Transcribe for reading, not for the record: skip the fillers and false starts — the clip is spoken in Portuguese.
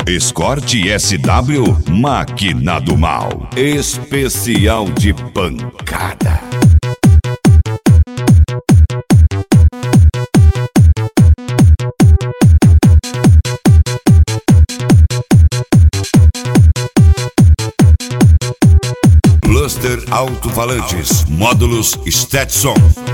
Escort SW, máquina do mal. Especial de pancada. Cluster Alto-Falantes, módulos Stetson.